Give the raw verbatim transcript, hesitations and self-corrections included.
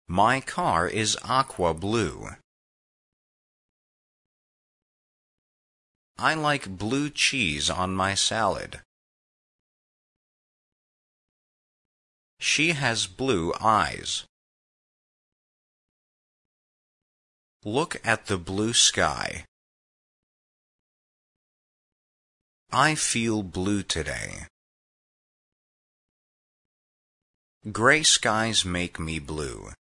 My car is aqua blue. I like blue cheese on my salad. She has blue eyes. Look at the blue sky. I feel blue today. Gray skies make me blue.